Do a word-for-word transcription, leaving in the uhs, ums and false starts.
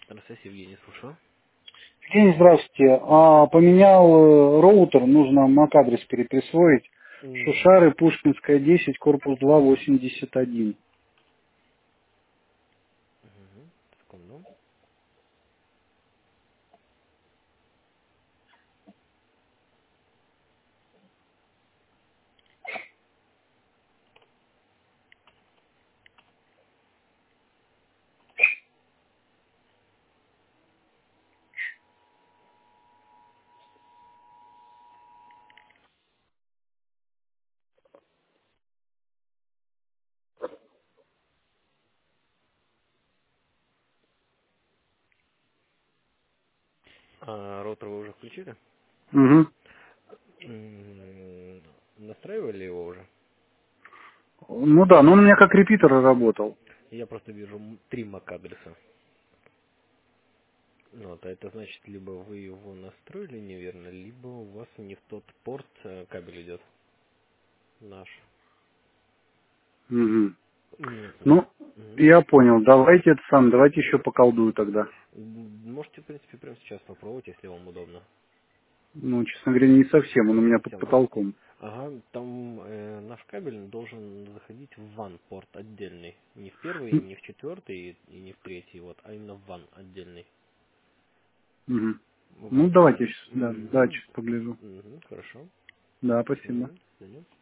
Здравствуйте, Евгений, слушаю. Евгений, здравствуйте. А, поменял э, роутер, нужно MAC-адрес переприсвоить. М, Шушары, Пушкинская, десять, корпус два, восемьдесят один. мгм, Секунду. А, роутер вы уже включили? Угу. М, Настраивали его уже? Ну да, но он у меня как репитер работал. Я просто вижу м- три мак-адреса. Ну, Вот, а это значит, либо вы его настроили неверно, либо у вас не в тот порт э, кабель идет наш. Угу. М, на- Ну, мгм. я понял. Давайте это сам, давайте еще поколдую тогда. М, Можете, в принципе, прямо сейчас попробовать, если вам удобно. Ну, честно говоря, не совсем, он у Не меня под совсем, да? потолком. Ага, там э, наш кабель должен заходить в ван порт отдельный. Не в первый, Угу. не в четвертый и не в третий, вот, а именно в ван отдельный. Ну, Вот. давайте я сейчас, да, Мгм, да, ну, сейчас погляжу. мгм, хорошо. Да, спасибо. Мгм, до свидания.